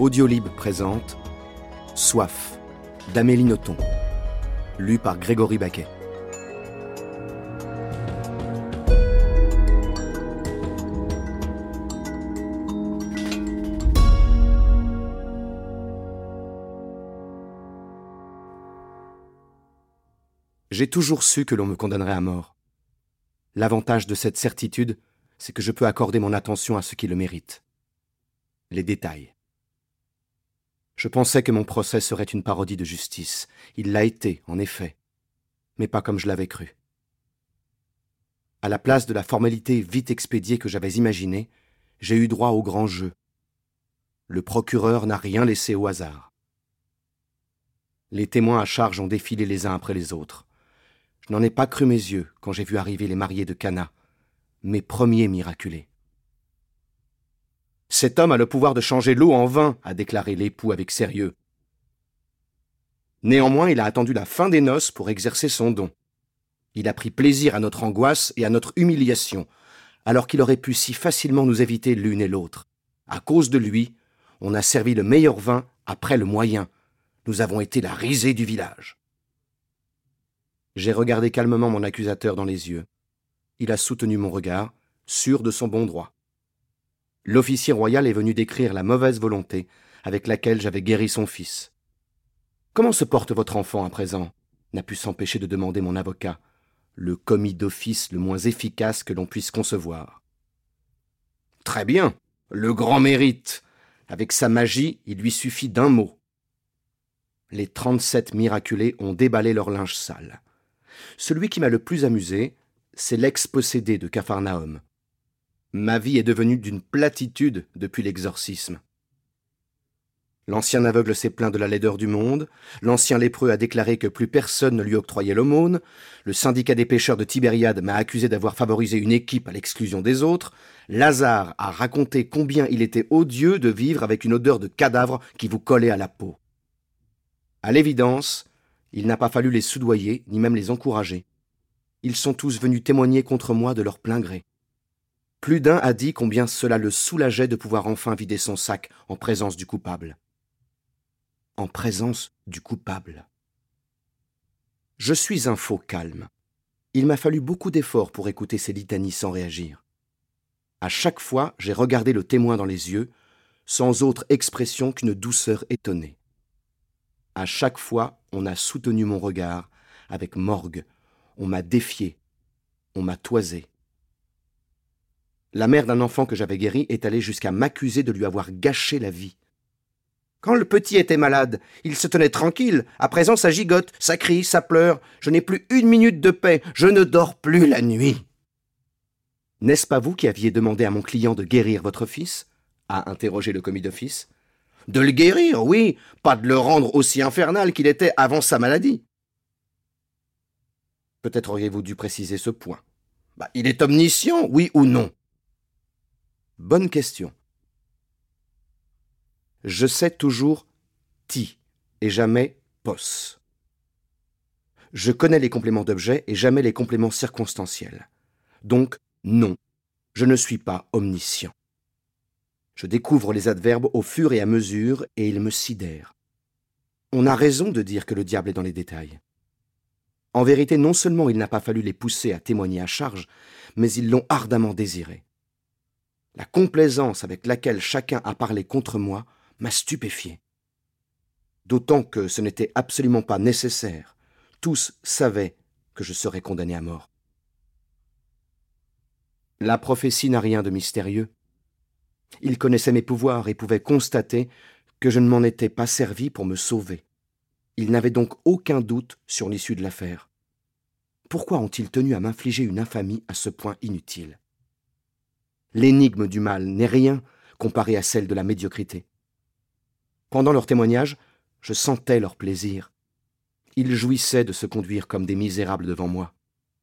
Audiolib présente Soif d'Amélie Nothomb, lu par Grégory Baquet. J'ai toujours su que l'on me condamnerait à mort. L'avantage de cette certitude, c'est que je peux accorder mon attention à ce qui le mérite. Les détails. Je pensais que mon procès serait une parodie de justice. Il l'a été, en effet, mais pas comme je l'avais cru. À la place de la formalité vite expédiée que j'avais imaginée, j'ai eu droit au grand jeu. Le procureur n'a rien laissé au hasard. Les témoins à charge ont défilé les uns après les autres. Je n'en ai pas cru mes yeux quand j'ai vu arriver les mariés de Cana, mes premiers miraculés. « Cet homme a le pouvoir de changer l'eau en vin », a déclaré l'époux avec sérieux. Néanmoins, il a attendu la fin des noces pour exercer son don. Il a pris plaisir à notre angoisse et à notre humiliation, alors qu'il aurait pu si facilement nous éviter l'une et l'autre. À cause de lui, on a servi le meilleur vin après le moyen. Nous avons été la risée du village. J'ai regardé calmement mon accusateur dans les yeux. Il a soutenu mon regard, sûr de son bon droit. L'officier royal est venu décrire la mauvaise volonté avec laquelle j'avais guéri son fils. « Comment se porte votre enfant à présent ?» n'a pu s'empêcher de demander mon avocat, le commis d'office le moins efficace que l'on puisse concevoir. « Très bien, le grand mérite. Avec sa magie, il lui suffit d'un mot. » Les 37 miraculés ont déballé leur linge sale. Celui qui m'a le plus amusé, c'est l'ex-possédé de Capharnaüm. Ma vie est devenue d'une platitude depuis l'exorcisme. L'ancien aveugle s'est plaint de la laideur du monde, l'ancien lépreux a déclaré que plus personne ne lui octroyait l'aumône, le syndicat des pêcheurs de Tibériade m'a accusé d'avoir favorisé une équipe à l'exclusion des autres, Lazare a raconté combien il était odieux de vivre avec une odeur de cadavre qui vous collait à la peau. À l'évidence, il n'a pas fallu les soudoyer, ni même les encourager. Ils sont tous venus témoigner contre moi de leur plein gré. Plus d'un a dit combien cela le soulageait de pouvoir enfin vider son sac en présence du coupable. En présence du coupable. Je suis un faux calme. Il m'a fallu beaucoup d'efforts pour écouter ces litanies sans réagir. À chaque fois, j'ai regardé le témoin dans les yeux, sans autre expression qu'une douceur étonnée. À chaque fois, on a soutenu mon regard avec morgue, on m'a défié, on m'a toisé. La mère d'un enfant que j'avais guéri est allée jusqu'à m'accuser de lui avoir gâché la vie. Quand le petit était malade, il se tenait tranquille. À présent, ça gigote, ça crie, ça pleure. Je n'ai plus une minute de paix. Je ne dors plus la nuit. N'est-ce pas vous qui aviez demandé à mon client de guérir votre fils ? A interrogé le commis d'office. De le guérir, oui, pas de le rendre aussi infernal qu'il était avant sa maladie. Peut-être auriez-vous dû préciser ce point. Il est omniscient, oui ou non ? Bonne question. Je sais toujours ti et jamais pos. Je connais les compléments d'objet et jamais les compléments circonstanciels. Donc, non, je ne suis pas omniscient. Je découvre les adverbes au fur et à mesure et ils me sidèrent. On a raison de dire que le diable est dans les détails. En vérité, non seulement il n'a pas fallu les pousser à témoigner à charge, mais ils l'ont ardemment désiré. La complaisance avec laquelle chacun a parlé contre moi m'a stupéfié. D'autant que ce n'était absolument pas nécessaire. Tous savaient que je serais condamné à mort. La prophétie n'a rien de mystérieux. Ils connaissaient mes pouvoirs et pouvaient constater que je ne m'en étais pas servi pour me sauver. Ils n'avaient donc aucun doute sur l'issue de l'affaire. Pourquoi ont-ils tenu à m'infliger une infamie à ce point inutile ? L'énigme du mal n'est rien comparée à celle de la médiocrité. Pendant leur témoignage, je sentais leur plaisir. Ils jouissaient de se conduire comme des misérables devant moi.